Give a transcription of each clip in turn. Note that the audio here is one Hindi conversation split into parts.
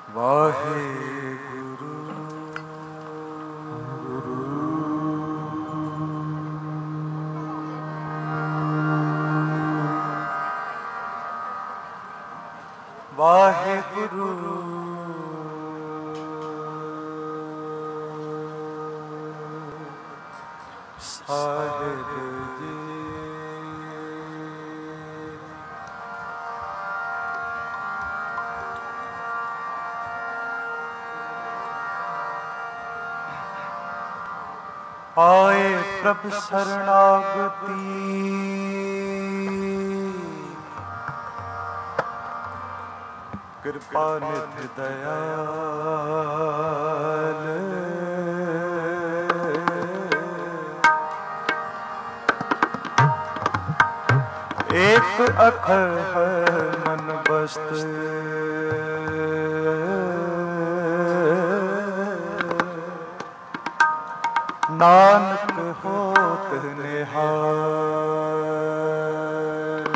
वाहेगुरु वाहेगुरु साहिब जी। आए प्रभु शरणागति कृपा निधि दयाल एक अखर है मन बस्त नानक होत निहाल।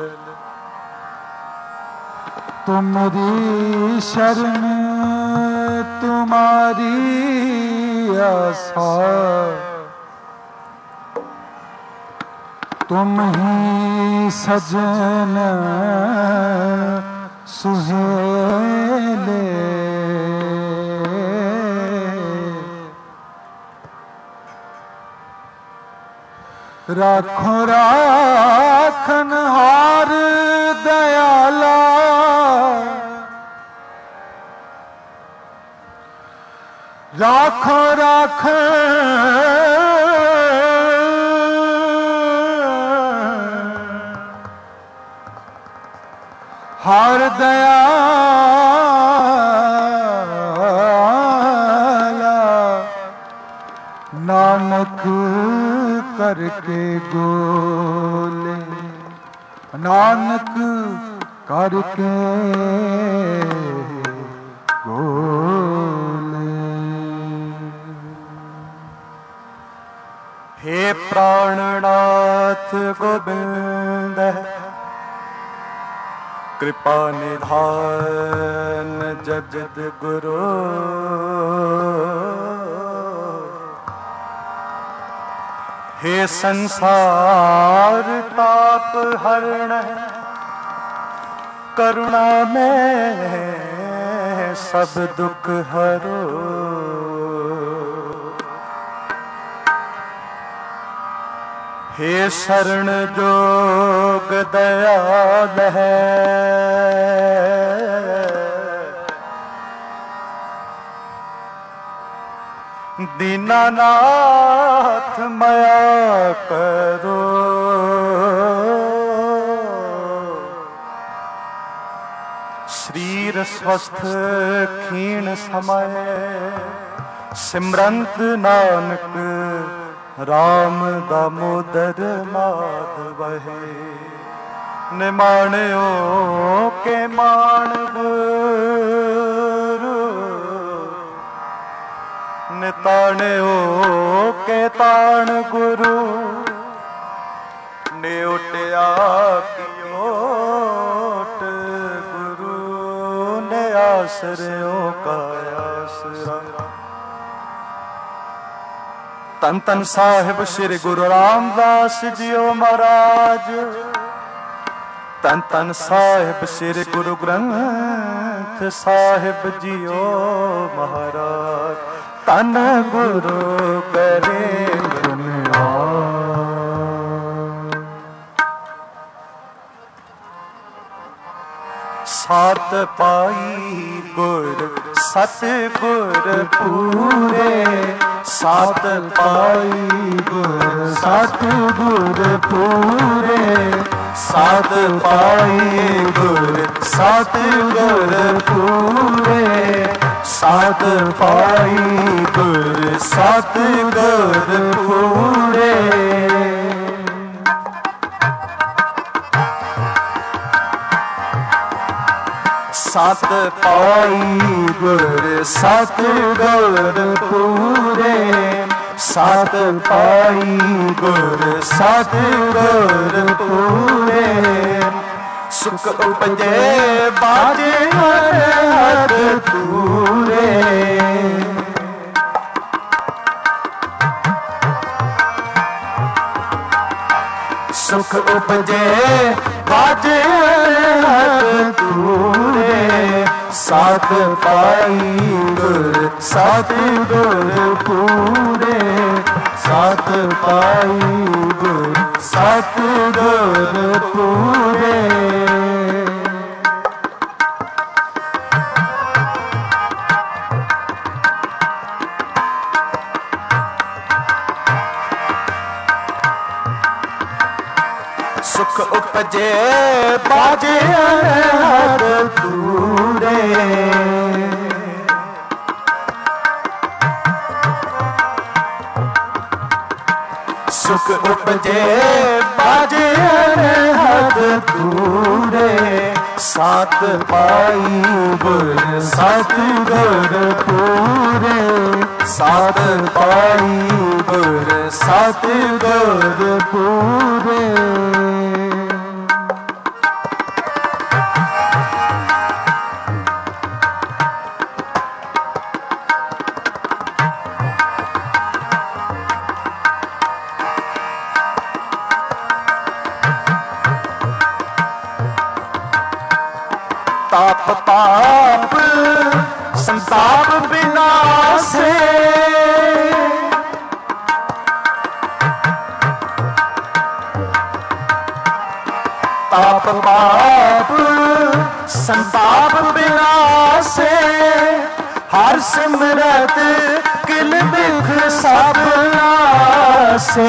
तुम्हारी शरण तुम्हारी आशा तुम ही सजन सुहेले राखो राखन हार दयाला राखो राखन हार दयाला नानक करके गोले नानक करके गोले। हे प्राणनाथ गोविंद कृपा निधान जगत गुरु हे संसार ताप हरण करुणा में सब दुख हरो। हे शरण जोग दयाल है दीनानाथ मया करो। शरीर स्वस्थ क्षीण समय सिमरंत नानक राम दामोदर माधव है। निमाणियों के मान गुरु निताणियों के ताण गुरु नेउटिया की ओट गुरु ने आश्रयों का आसरा। तन तन साहिब श्री गुरु रामदास जियो महाराज तन तन साहिब श्री गुरु ग्रंथ साहिब जियो महाराज। तन गुरु करे सात पाई गुर सतगुर पूरे सात पाई गुर सतगुर पूरे सात पाई गुर सतगुर पूरे सात पाई गुर सतगुर पूरे। सात पाई गुर सतगुर पूरे सात पाई गुर सतगुर पूरे। सुख उपजे बाजे हर तू सुख उपजे बाजे अनहद पूरे सात पाई गुर सात गुर पूरे सात पाई गुर सात गुर पूरे सुख उपजे बाजे अनहद पूरे सुख उपजे बाजे अनहद पूरे सात पाई गुर सात गुर पूरे सात पाई गुर सात गुर पूरे ताप पाप संताप विनाशे ताप पाप संताप विनाशे हर सिमरत किल बिख सब नासे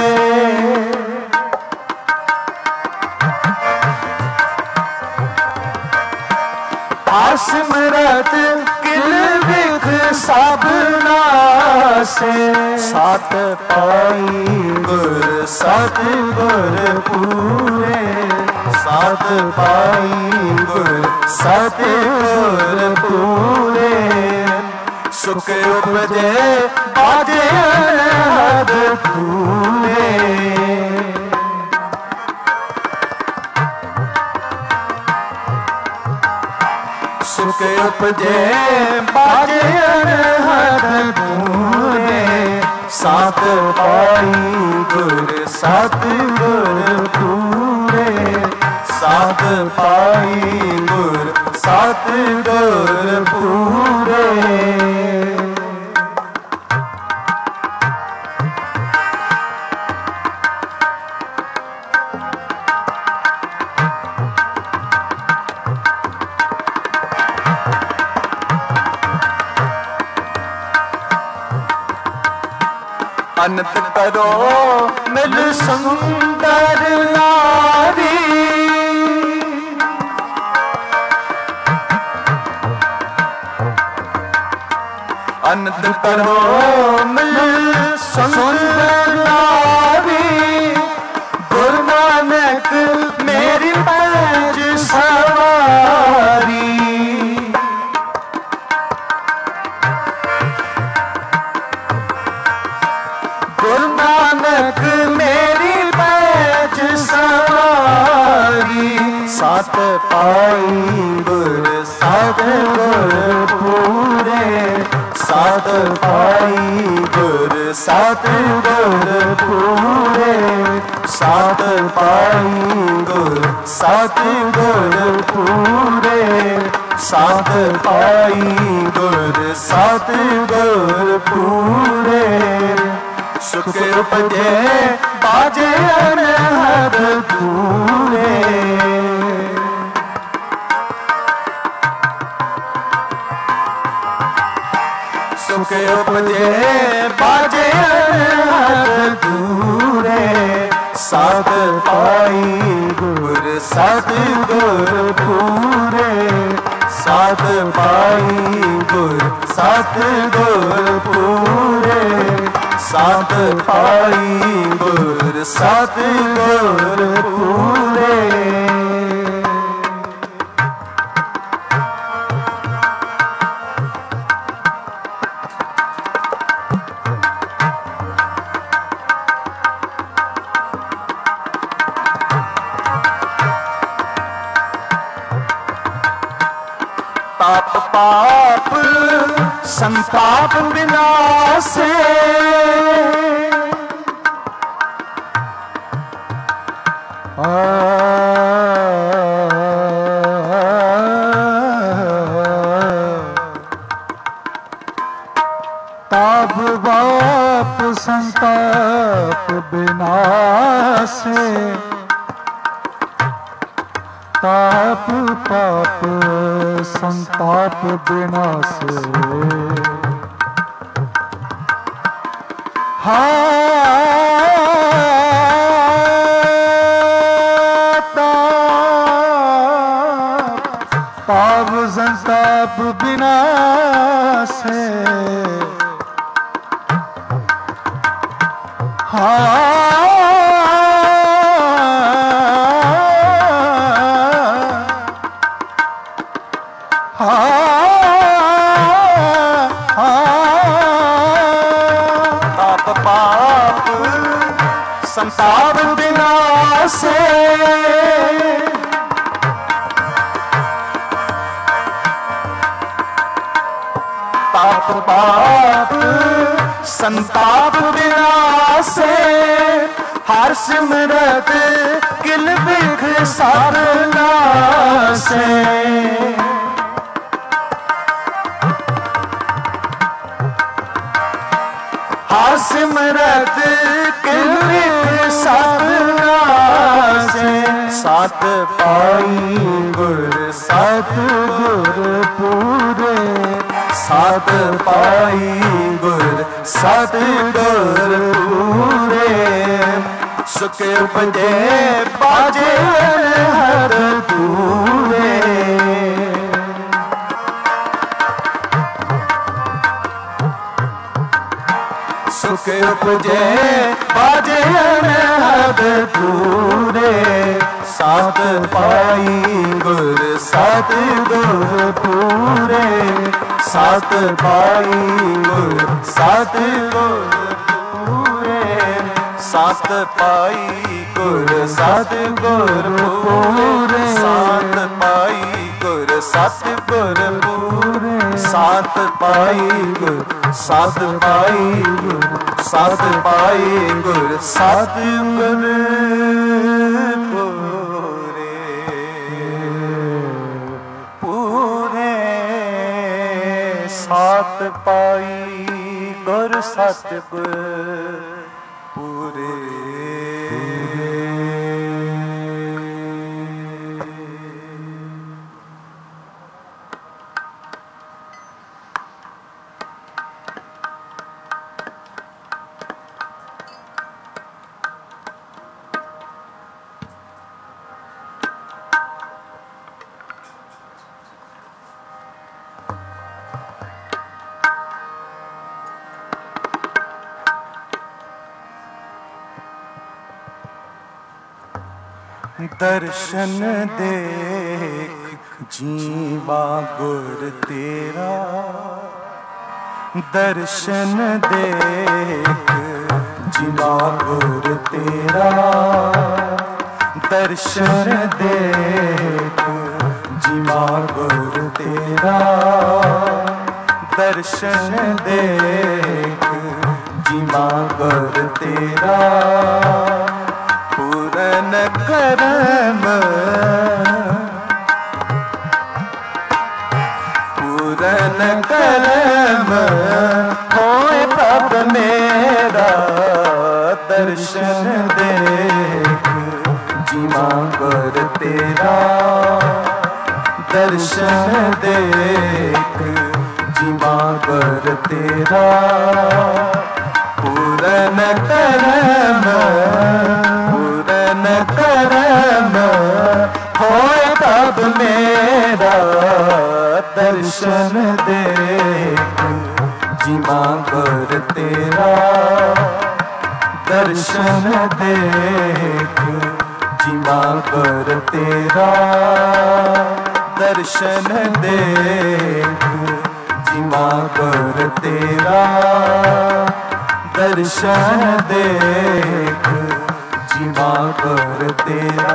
सिमरत किल बिख सब नासे सात पाई गुर सात गुर पूरे सात पाई गुर सात गुर पूरे सुख उपजे बाजे अनहद पूरे सुख उपजे बाजे अनहद पूरे सात पाई गुर सात गुर पूरे सात पाई गुर सात गुर पूरे अनंत करो मिल सुंदर नारी अनंत करो मिल सुंदर नारी गुरु नानक मेरी पैज सवारी गुरु नानक मेरी पैज सवारी सात पाई गुर सात गुर पूरे सात पाई गुर सात गुर पूरे सात पाई गुर सात गुर पूरे सात पाई गुर सात गुर पूरे सुख उपजे बाजे अनहद पूरे सुख उपजे बाजे अनहद पूरे सात पाई गुर सात गुर पूरे सात पाई गुर सात गुर पूरे सात पाई गुर सात गुर पूरे ताप पाप संताप विनाशे संताप विनाशे ताप पाप संताप विनाशे ताप संताप विनाशे ताप पाप संताप विनाशे ताप पाप संताप विनाशे हर सिमरत किल बिख सब नाशे हर सिमरत किल बिख सब नाशे सत पाई गुर सतगुर पूरे सत पाई गुर सतगुर पूरे सुख उपजे बाजे हर दूरे सुख उपजे बाजे हर दूरे सात पाई गुर सतगुर पूरे सात पाई गुर सतगुर पूरे सात पाई गुर सतगुर पूरे सात पाई गुर सतगुर पूरे सात पाई गुर सात पाई गुर सात पाई गुर सतगुर सात पाई गुर सतगुर पूरे दर्शन देख जीवा गुर तेरा दर्शन देख जीवा गुर तेरा दर्शन देख जीवा गुर तेरा दर्शन देख जीवा गुर तेरा पूरन करम पूरन करम होए प्रभ मेरा दर्शन देख जीवा गुर तेरा दर्शन देख जीवा गुर तेरा पूरन करम करम होए तब मेरा दर्शन देख जीवा गुर तेरा दर्शन देख जीवा गुर तेरा दर्शन देख जीवा गुर तेरा दर्शन देख जीवा गुर तेरा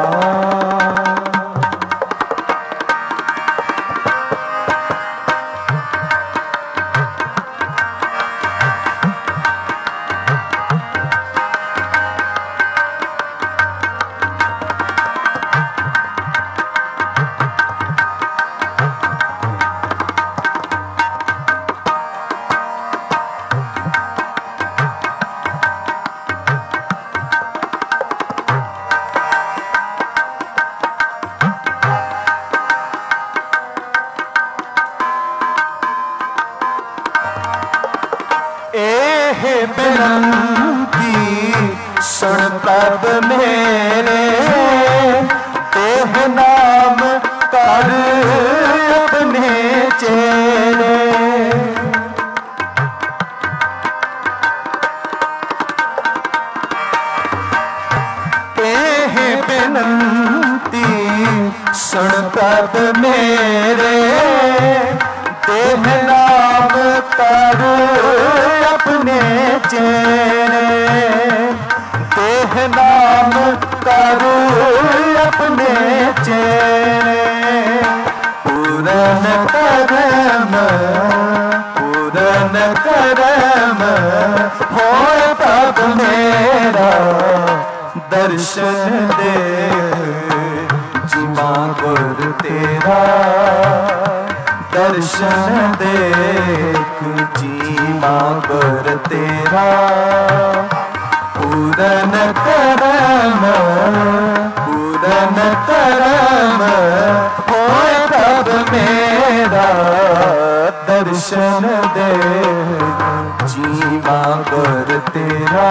एह बेनंती सुन प्रभ मेरे, तेह नाम कर अपने चेरे। एह बेनंती सुन प्रभ मेरे, तेह नाम कर अपने चेरे। तेह नाम कर अपने चेरे। पूरन करम होए तब मेरा दर्शन दे। जीवा गुर तेरा दर्शन देख, जीवा गुर तेरा। पूरन करम होए तब मेरा दर्शन दे। जीवा गुर तेरा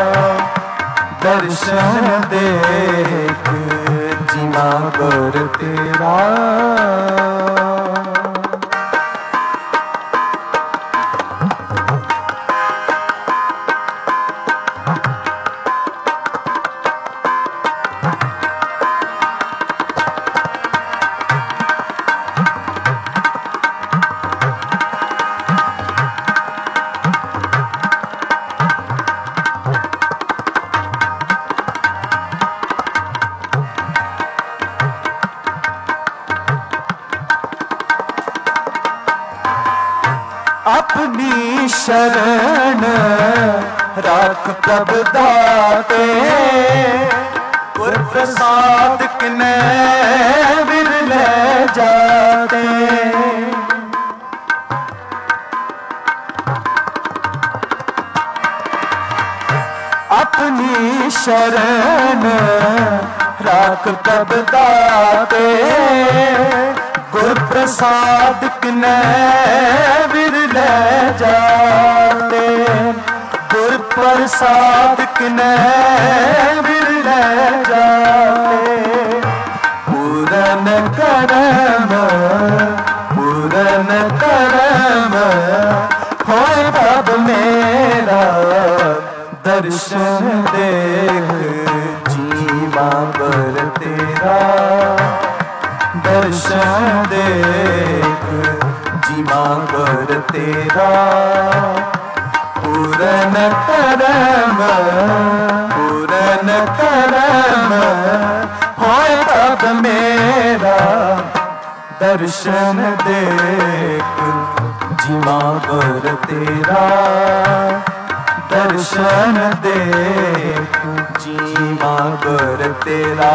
दर्शन देख, जीवा गुर तेरा। अपनी शरण राख प्रभ दाते, गुर प्रसाद किने विरले जाते। अपनी शरण राख प्रभ दाते, गुर प्रसाद किने विरले जाते। गुर प्रसाद किने विरले जाते। पूरन करम होए तब मेरा दर्शन देख। जीवा गुर तेरा दर्शन देख, जीवा गुर तेरा। पूरन करम होए तब मेरा दर्शन देख। जीवा गुर तेरा दर्शन देख, जीवा गुर तेरा।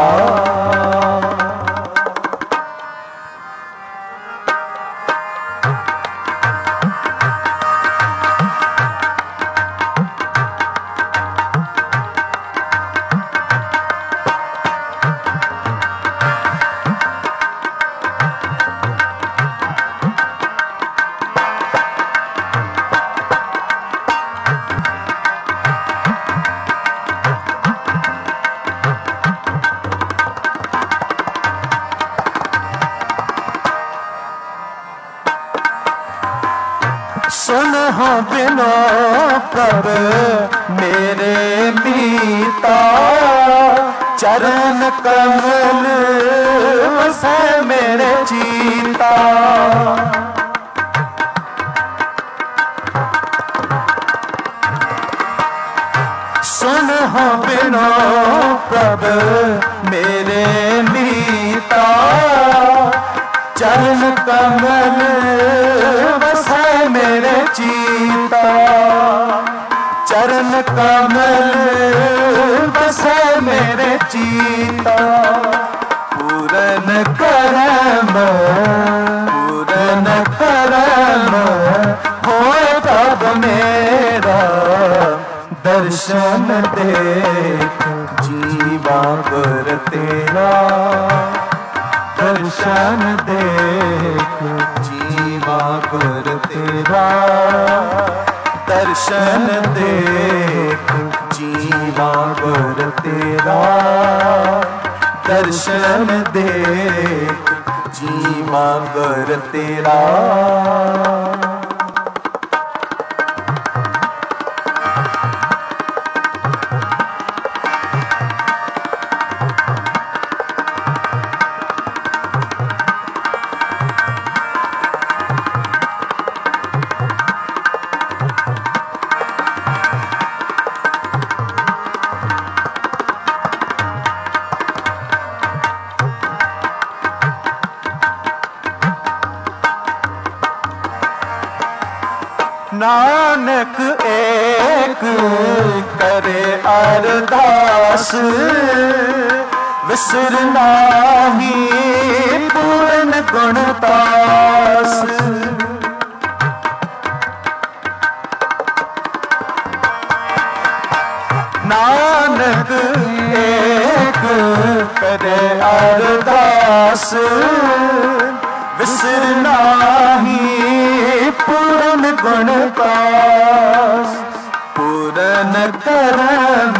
सुन हो बिनो प्रभ मेरे मीता, चरण कमल वसै मेरे चीता। सुन हो बिनो प्रभ मेरे मीता, चरण कमल वसै मेरे चीता। चरण कमल बसै मेरे चीता। पूरन करम होए तब मेरा दर्शन देख। जीवा गुर तेरा दर्शन देख। जीवा गुर तेरा दर्शन देख जीवा गुर तेरा, दर्शन देख जीवा गुर तेरा। नानक एक करे अरदास, विसर नाही पूर्ण गुणतास। नानक एक करे अरदास, विसर नाही पूर्ण गुणतास। पूर्ण करम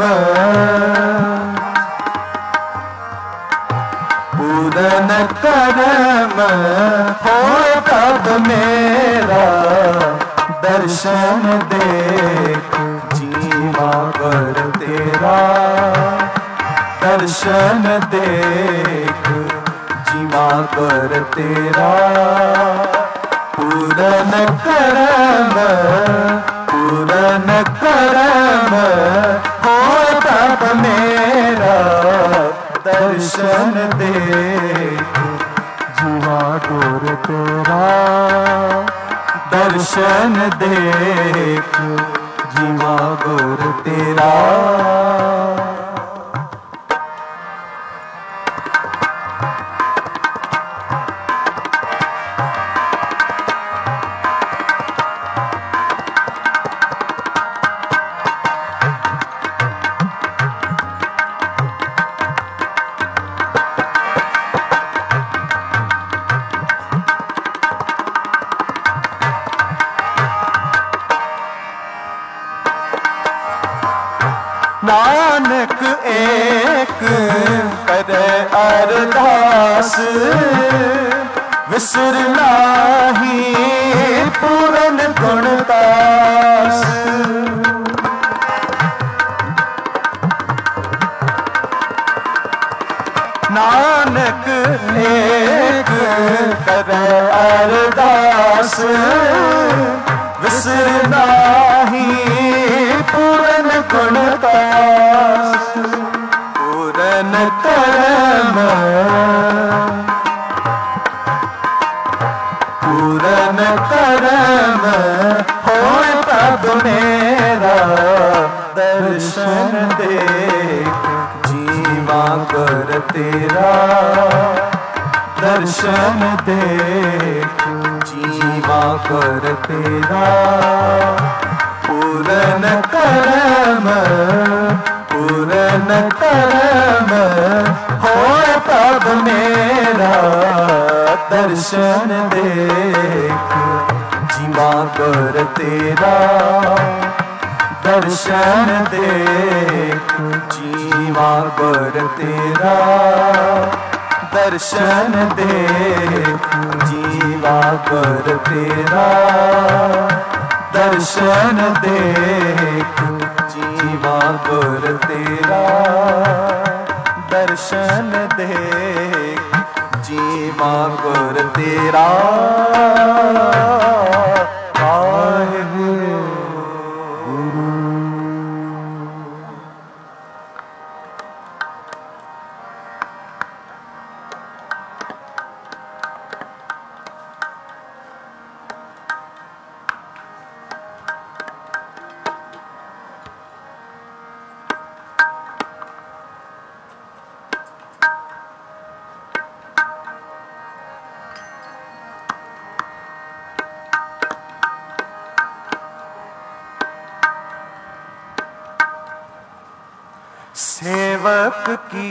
पूर्ण करम होए तब मेरा, दर्शन देख जीवा गुर तेरा, दर्शन देख जीवा गुर तेरा। पूर्ण करम पूर्ण करम हो तब मेरा, दर्शन देख जीवा गुर तेरा, दर्शन देख जीवा गुर तेरा। नानक एक करे अरदास, विसर नाही पूर्ण गुणतास। नानक एक करे अरदास, विसर नाही पूर्ण गुणतास। पूर्ण करम पूर्ण करम होए तब मेरा, दर्शन देख जीवा गुर तेरा, दर्शन देख जीवा गुर तेरा। पूर्ण करम पूर्ण करम होए तब मेरा, दर्शन देख जीवा गुर तेरा, दर्शन देख जीवा गुर तेरा। दर्शन देख जीवा गुर तेरा, दर्शन देख जीवा गुर तेरा। दर्शन देख जीवा गुर तेरा। सेवक की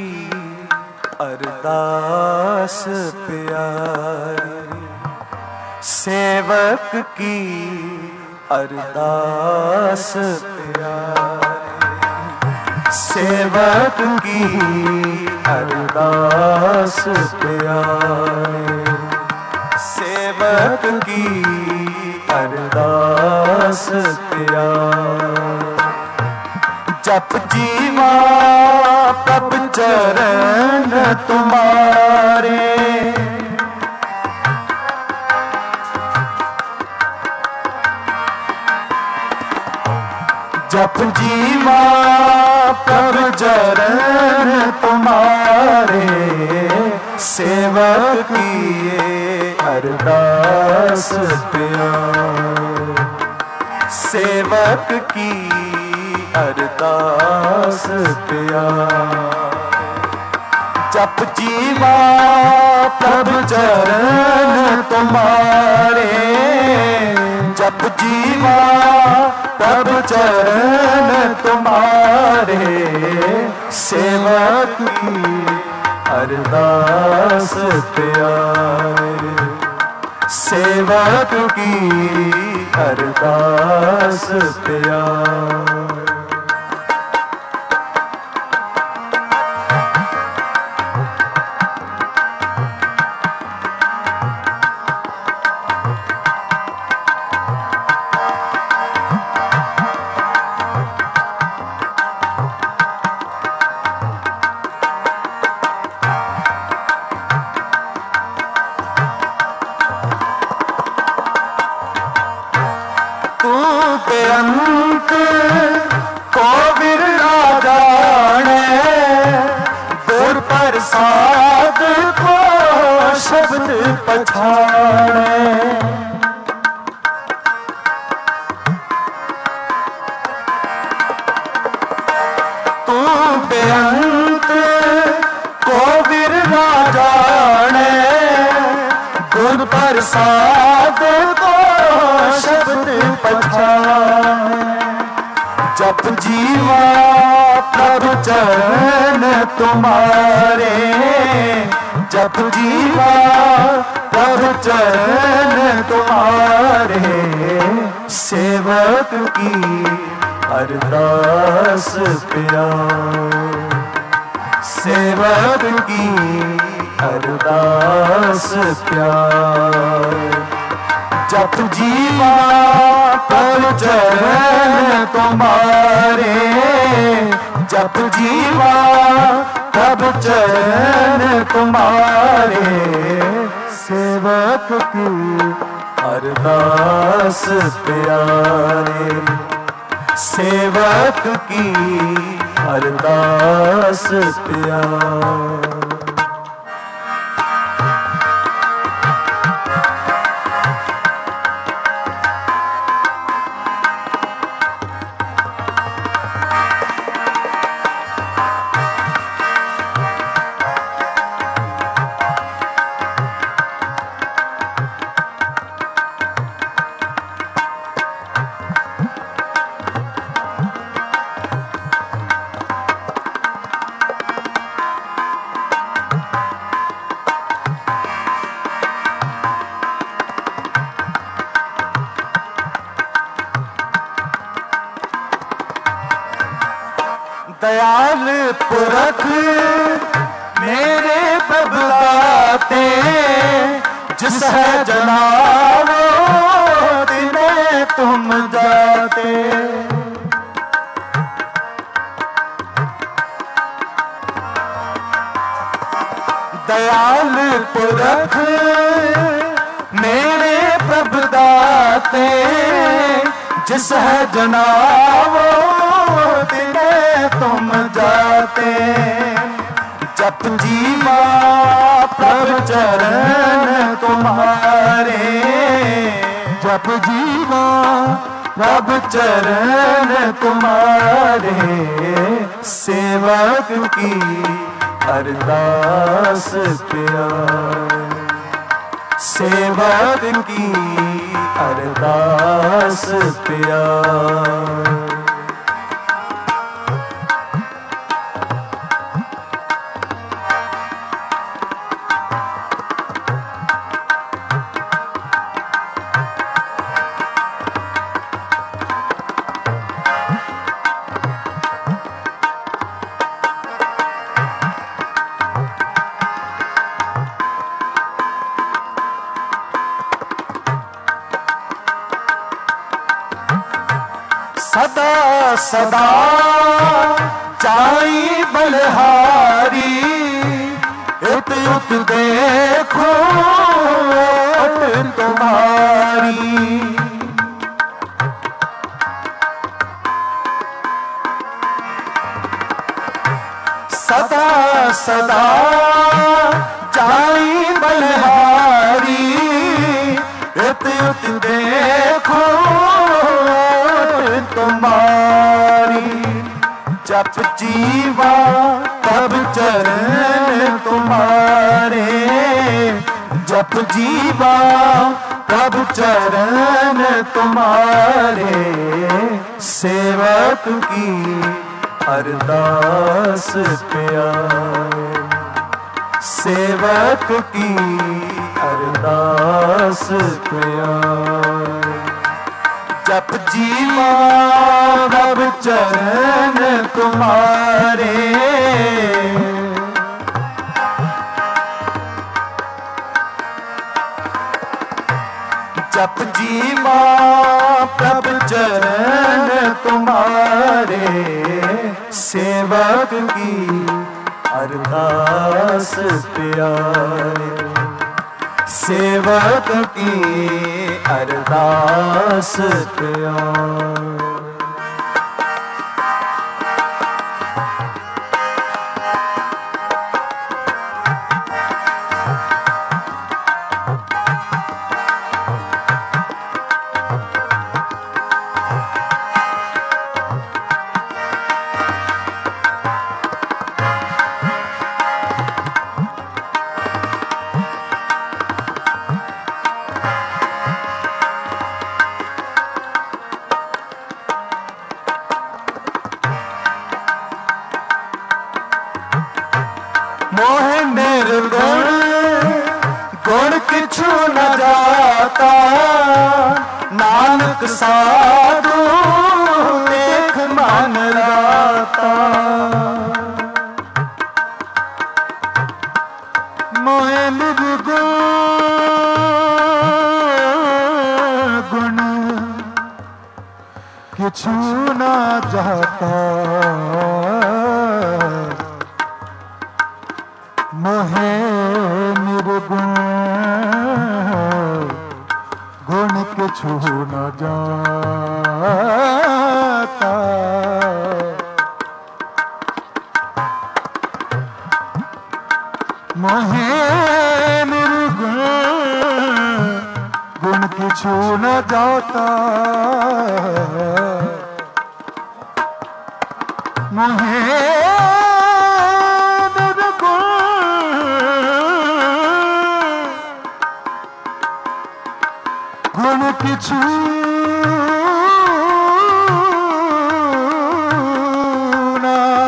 अरदास प्यारी, सेवक की अरदास प्यारे, सेवक की अरदास प्यारे, सेवक की अरदास प्यारे। जप जीवा तब चरण तुम्हारे, जप जीवा तब चरण तुम्हारे, सेवक की अरदास प्यारे, सेवक की अरदास प्यारे। जप जीवा तब चरण तुम्हारे, जप जीवा तब चरण तुम्हारे, सेवक की अरदास प्यारे, सेवक की अरदास प्यारे। बेअंत को बिरला जाने, गुर प्रसाद को शब्द पछाने। तू बेअंत को बिरला जाने, गुर प्रसाद को शब्द पछाने। जप जीवा तब चरण तुम्हारे, जप जीवा तब चरण तुम्हारे, सेवक की अरदास प्यारे, सेवक की अरदास प्यारे। जप जीवा तब चरण तुम्हारे, जप जीवा तब चरण तुम्हारे, सेवक की अरदास प्यारे, सेवक की अरदास प्यारे। दयाल पुरख मेरे बबलाते, जिस है जनावो दिने तुम जाते। दयाल पुरख मेरे बबलाते, जिस है जनावो दिने तुम जाते। जप जीवा तब चरण तुम्हारे, जप जीवा तब चरण तुम्हारे, सेवक की अरदास प्यारे, सेवक की अरदास प्यारे। सदा सदा चाई बलहारी इत उत देखो तुम्हारी। सदा सदा चाई बलहारी इत उत देखो तुम्हारी। जब जीवा तब चरण तुम्हारे, जब जीवा तब चरण तुम्हारे। सेवक की अरदास प्यारे, सेवक की अरदास प्यारे। जब जीवा तब चरण तुम्हारे, जप जीवा तब चरण तुम्हारे। सेवक की अरदास प्यारे, सेवक की अरदास प्यारे। मोह निर्गुण गुण किछु न जाता, नानक साधु देख मन राता। मोह निर्गुण गुण किछु न जाता, मोहे निर्गुण गुण किछु न जाता। मोहे निर्गुण गुण किछु न जाता। मोहे गुण किछु न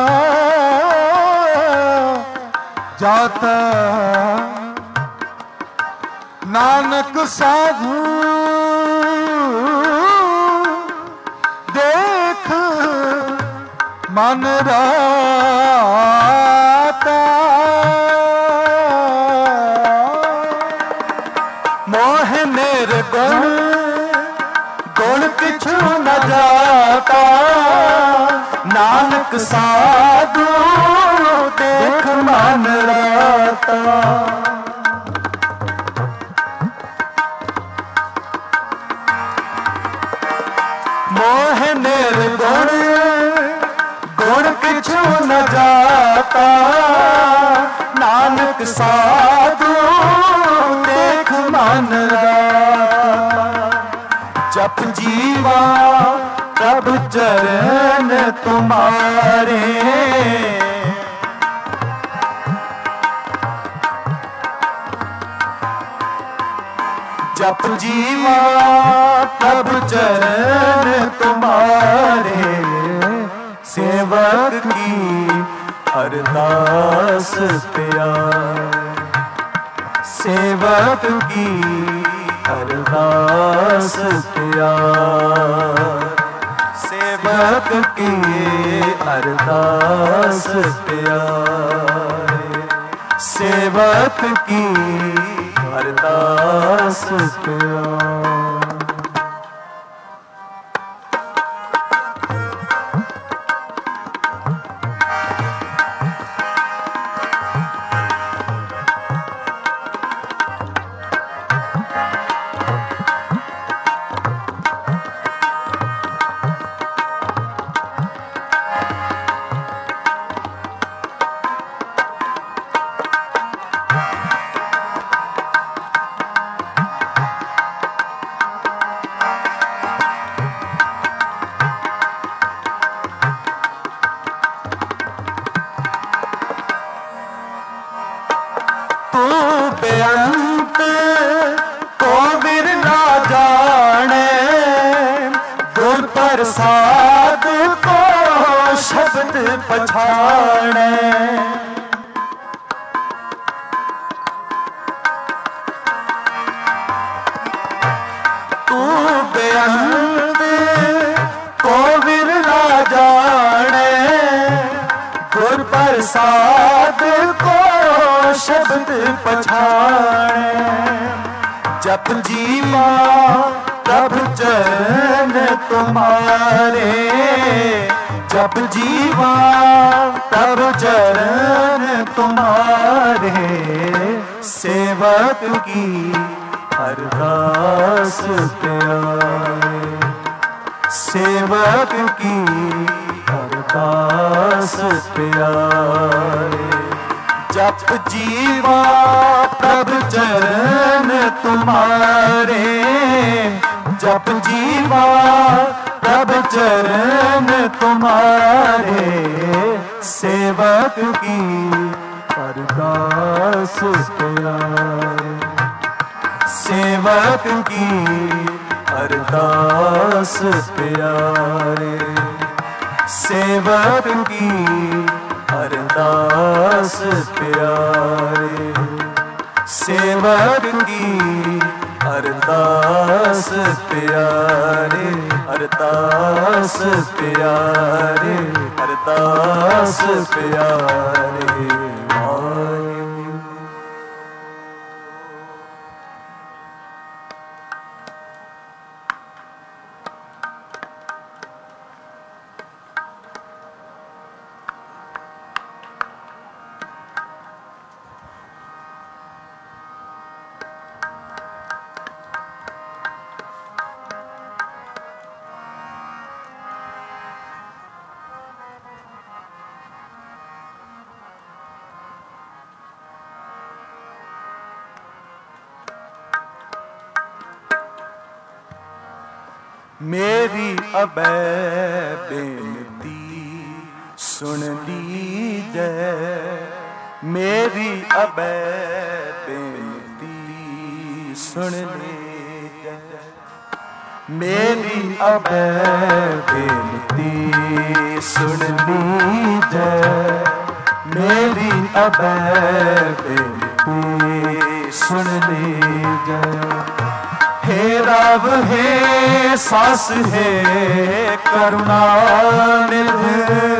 जाता। नानक साधु देख मन राता। मोह निर्गुण गुण किछु न जाता, नानक साधु देख मन राता। मोह निर्गुण गुण किछु न जाता, नानक साधु देख मन राता। जप जीवा तब चरण तुम्हारे, जप जीवा तब चरण तुम्हारे। सेवक की अरदास प्यारे, सेवक की अरदास प्यारे। सेवक की अरदास प्यारे, सेवक की अरदास प्यारे। प्रसाद को शब्द पछाणे, तू बेअंत को विरला जाने, गुर प्रसाद को शब्द पछाणे। जप जीवा तब चरण तुम्हारे, जप जीवा तब चरण तुम्हारे, सेवक की अरदास प्यारे, सेवक की अरदास प्यारे। जप जीवा तब चरण तुम्हारे, जप जीवा तब चरण तुम्हारे, सेवक की अरदास प्यारे, सेवक की अरदास प्यारे, सेवक की अरदास प्यारे, सेवक की अरदास प्यारे, अरदास प्यारे, अरदास प्यारे। मेरी अबै बेनती सुन लीजै, मेरी अबै बेनती सुन लीजै, मेरी अबै बेनती सुन लीजै, मेरी अबै बेनती सुन लीजै। हे रब हे सास हे करुणानिधि,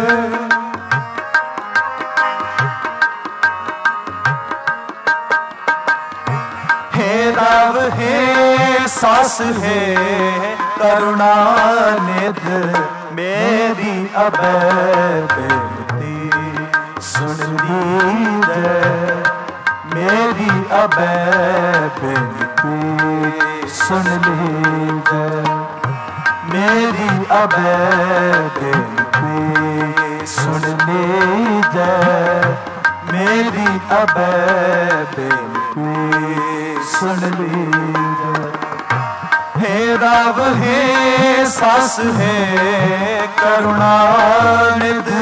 हे रब हे सास हे करुणानिधि, मेरी अबै बेनती सुन लीजै, मेरी अबै बेनती सुन लीजै, मेरी अबै बेनती सुन लीजै, मेरी अबै बेनती सुन लीजै। हे रब हे सास हे करुणानिधि,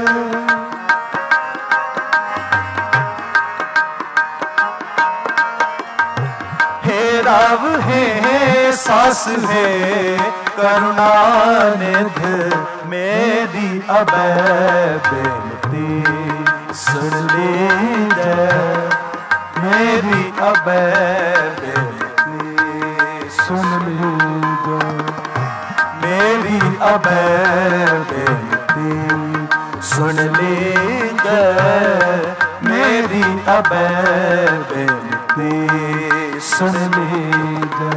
रब हे सास हे करुणानिधि, मेरी अबै बेनती सुन लीजै, मेरी अबै बेनती सुन लीजै, मेरी अबै बेनती सुन लीजै, मेरी अबै बेनती सुन लीजै।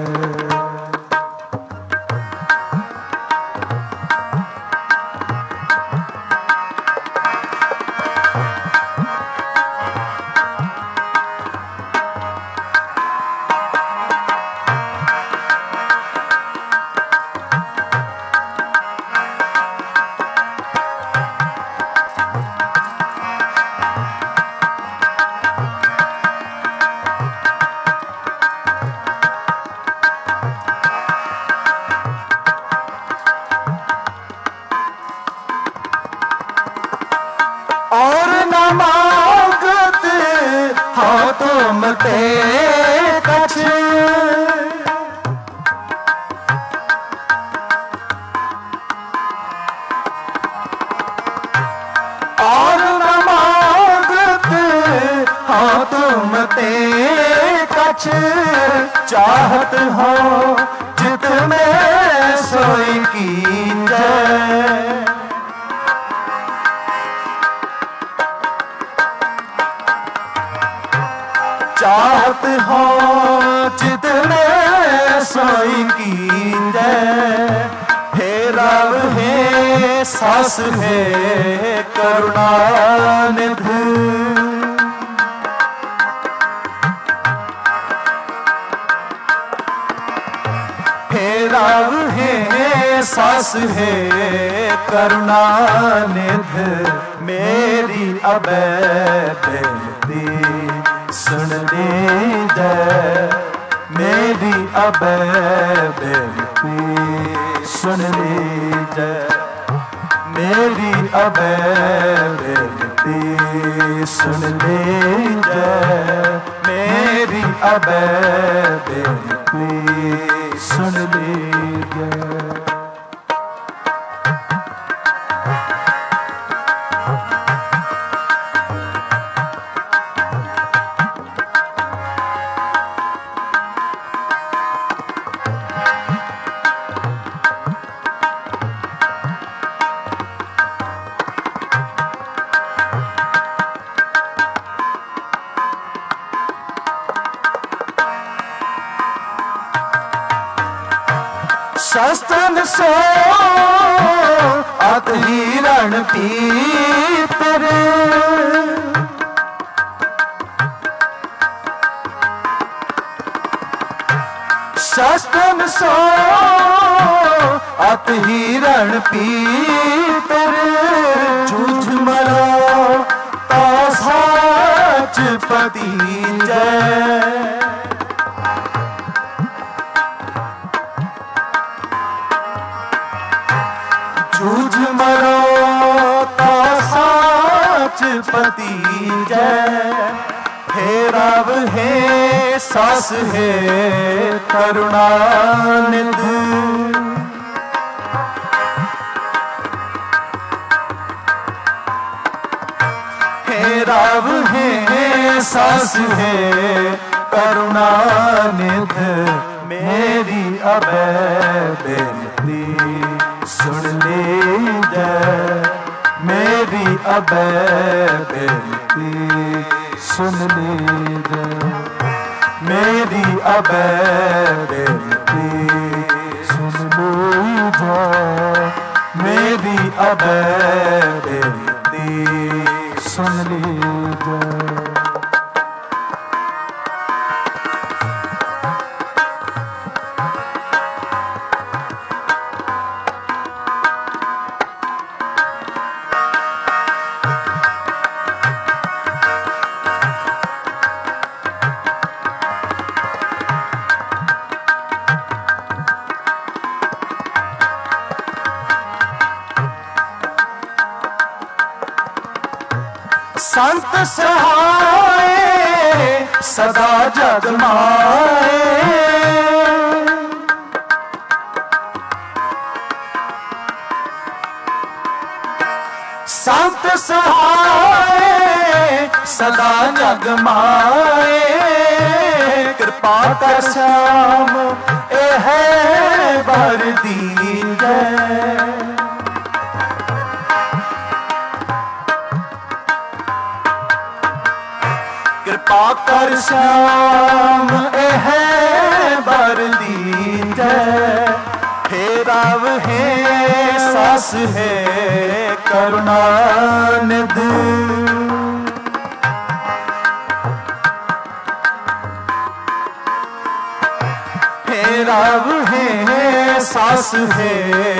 तुम ते कछ चाहत हो, जित में सोई कीजै। चाहत हो जित में सोई कीजै। हे रब हे सास है करुणानिधि। हे रब हे सास है करुणानिधि। मेरी अबै बेनती सुन लीजै। मेरी अबै बेनती सुन लीजै। मेरी अबै बेनती सुन लीजै। मेरी अबै बेनती सुन लीजै। शस्त्रन सो अत हिरण पीतर। शस्त्रन सो अत हिरण पीतर। जूझ मरो ता साच पतीजै। जूझ मरो ता साच पतीजै। हे रब हे सास है करुणानिधि। हे रब हे सास है करुणानिधि। मेरी अबै बेनती सुन लीजै। मेरी अबै बेनती सुन लीजै। मेरी अबै बेनती सुन लीजै। मेरी अबै बेनती सुन लीजै। संत सहाय सदा जग माए। संत सहाय सदा जग माए। कृपा कर श्याम एह वर दीजै। कृपा कर श्याम एह वर दीजै। हे रब हे सास है करुणानिधि। हे रब हे सास है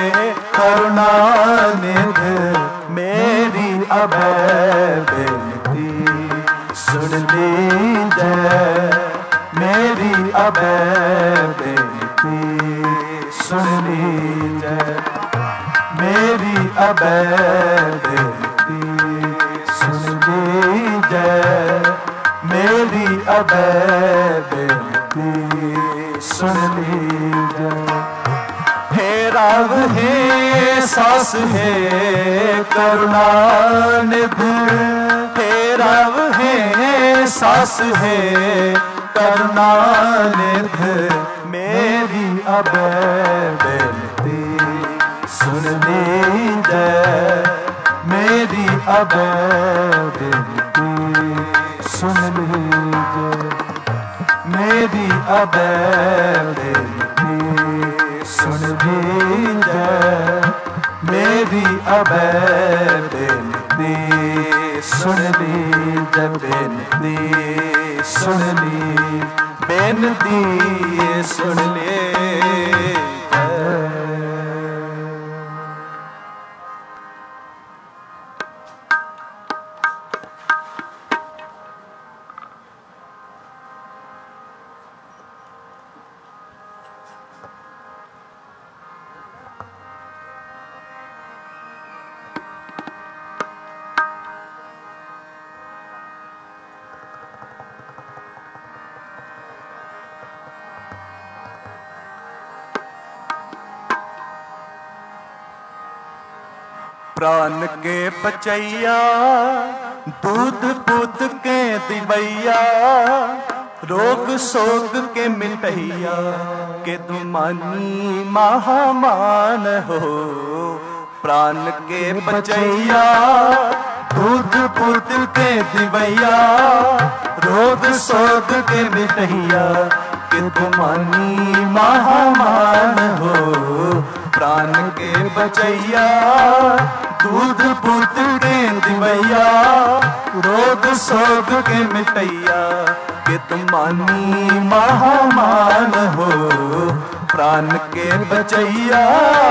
करुणानिधि। मेरी अबै बेनती सुन लीजै। मेरी अबै बेनती सुन लीजै। मेरी अबै बेनती सुन लीजै। मेरी अबै बेनती सुन लीजै। हे रब हे सास है करुणानिधि। हे रव है सास है करुणानिध मेरी अब बेनती सुन लीजय मेरी अब बेनती सुन लीजय मेरी अब बेनती सुन लीजय मेरी अब बेनती सुन लीजय बेनती सुन ली बेनती सुन ले प्राण के बचैया दूध पूत के दिवैया रोग शोक के मिटैया के तुमानी महामान हो प्राण के बचैया दूध पूत के दिवैया रोग शोक के मिटैया के तुमानी महामान हो प्राण के बचैया दूध पूत के दिवैया रोग शोक के मिटैया के तुमानी महामान हो प्राण के बचैया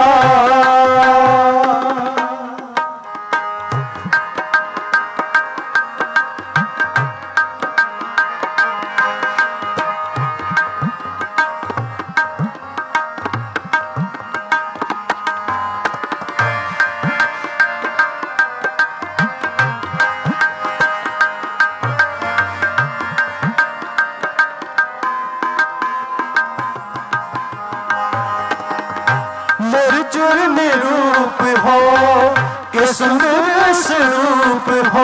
निर्जुर निरूप हो के सुंदर स्वरूप हो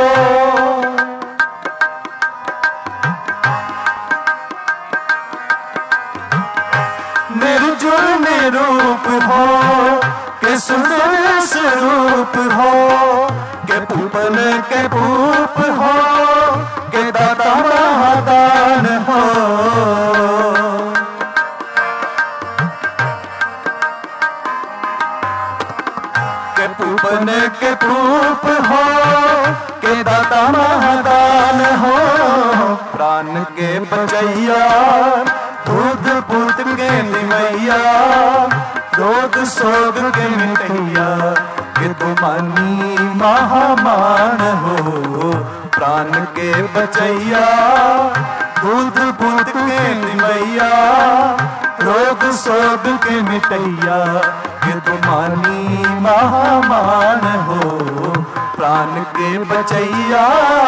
निर्जुर निरूप हो के सुंदर स्वरूप हो के पूपन के पूप हो के दाता महादान हो पूपन के पूप हो के दाता महादान हो प्राण के बचैया दूध पूत के दिवैया रोग शोक के मिटैया के तुमानी महामान हो प्राण के बचैया दूध पूत के दिवैया रोग शोक के मिटैया के तुमानी महामान हो प्राण के बचैया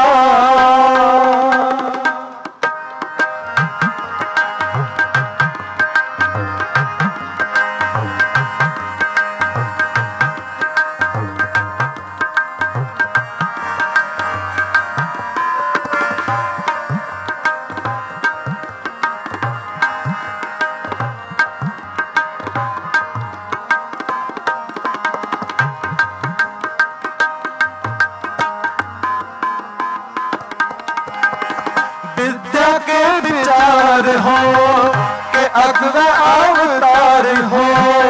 विद्या के विचार हो के अगवा अवतार हो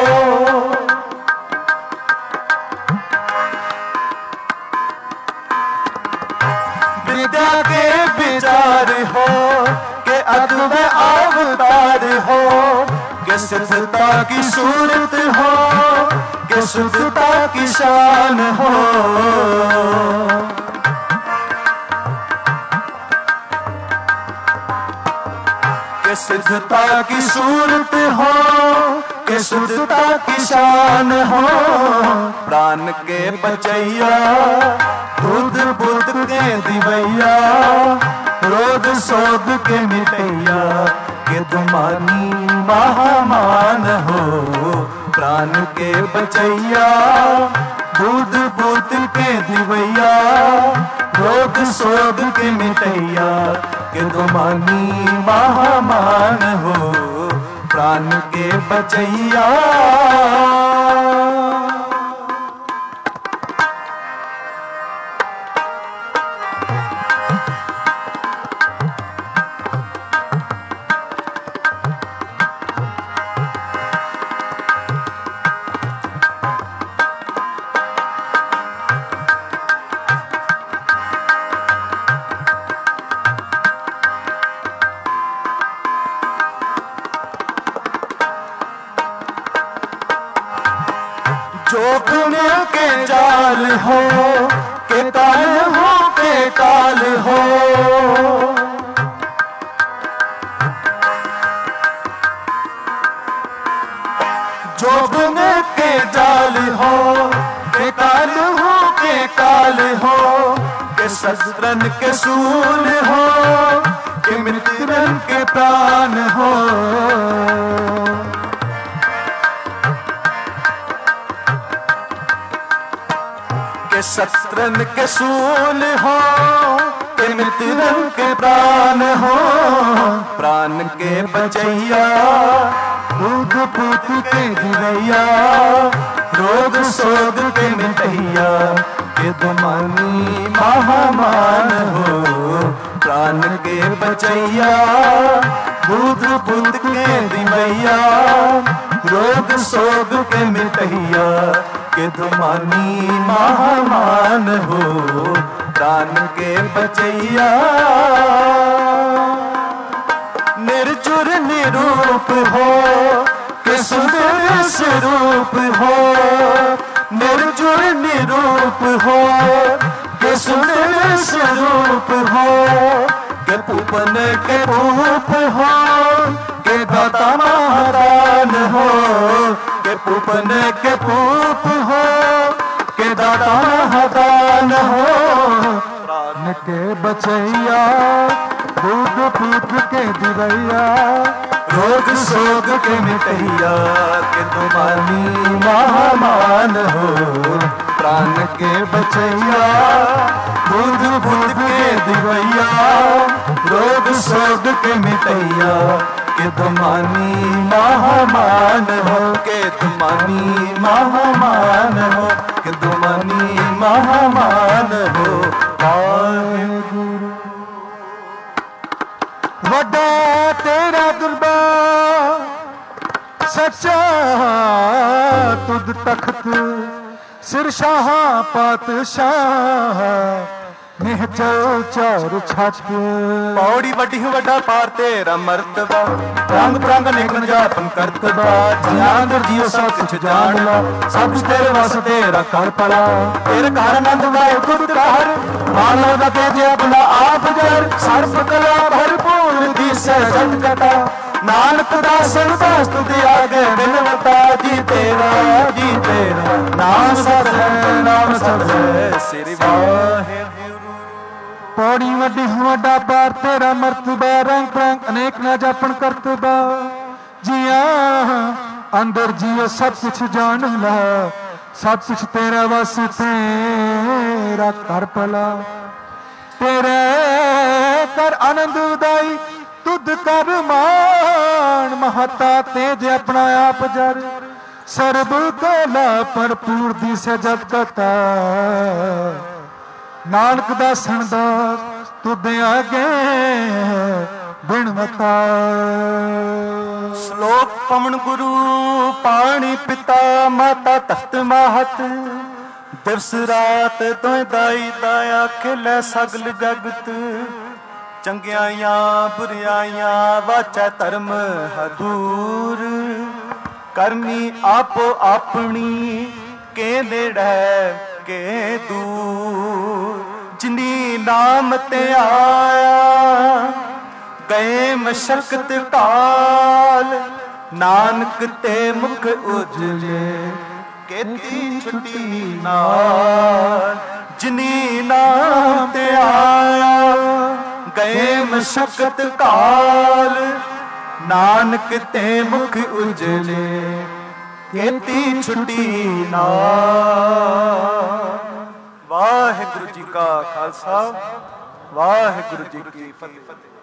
विद्या के विचार हो के अगवा अवतार हो के सिद्धता की सूरत हो के शुद्धता की शान हो के सिद्धता की सूरत हो के शुद्धता की शान हो प्राण के बचैया दूध पूत के दिवैया रोग शोक के मिटैया के तुमानी महामान हो प्राण के बचैया दूध पूत के दिवैया रोग सोग के मिटैया के दुमानी महामान हो प्राण के बचैया। जोखिम के जाल हो के ताल हो के ताल हो, जोखिम के जाल हो के ताल हो के काल हो, के शस्त्रन के सूल हो के मित्रन के प्राण हो। के शस्त्रन के सूल हो के मित्रन के प्राण हो प्राण के बचैया। दूध पूत के दिवैया रोग सोग के मिटैया के दुमानी महामान हो प्राण के बचैया। दूध पूत के दिवैया रोग सोग के मिटैया के दुमानी महामान हो प्राण के बचैया। निर्जुर निरूप हो के सुंदर स्वरूप हो, निर्जुर निरूप हो के सुंदर स्वरूप हो, के पूपन के पूप हो के दाता महादान हो, के पूपन के पूप हो के दाता महादान हो प्राण के बचैया। दूध पूत के दिवैया रोग सोग के मिटैया के दुमानी महामान हो प्राण के बचैया। दूध पूत के दिवैया रोग सोग के मिटैया के दुमानी महामान हो के दुमानी महामान हो के दुमानी महामान हो। वाहेगुरु वड्डा तेरा दरबार सच्चा तुद तख्त सिर शाह पातशाह निहचल चार छत। पौड़ी वड्डी वड्डा पार तेरा मर्तबा रंग प्रंग निकल जापन करतबा। जियांदर जियो सब कुछ जान ला सब तेरे वास तेरा कर पड़ा। तेरे घर आनंद वाए खुद घर मानव दा तेजे अपना आप जर सर्प कला भरपूर दी सजन कटा। नानक दास दास तुझे आगे बिनवता जी तेरा नाम सत है नाम सत है श्री वाहेगुरु। पौड़ी वड्डी वड्डा पार तेरा मर्तबा रंग प्रंग अनेक ना जापन करतबा। जिया अंदर जियो सब कुछ जान ला सब कुछ तेरा वस तेरा कर पला। तेरे कर आनंद उदाई तुद कर मान महता तेज अपना आप जर सर्ब कला भरपूर दी सजत कथा। नानक दासन दास तुद आगे बिनवता। श्लोक पवन गुरु पाणी पिता माता तख्त माहत दिवस रात दोए दाई दाया खिलै सगल जगत। चंगियाइयां बुरियाइयां वाचा धर्म हदूर करनी आपो अपनी के नेड़े के दूर। जिनी नाम ते आया गए मशक्कत काल नानक ते मुख उजले केती छुट्टी नाल। जिनी नाम ते आया गए मशक्कत काल नानक ते मुख उजले केती छुट्टी नाल। वाहिगुरु जी। ਕਾ ਖਾਲਸਾ, ਵਾਹਿਗੁਰੂ ਜੀ ਕੀ ਫਤਿਹ।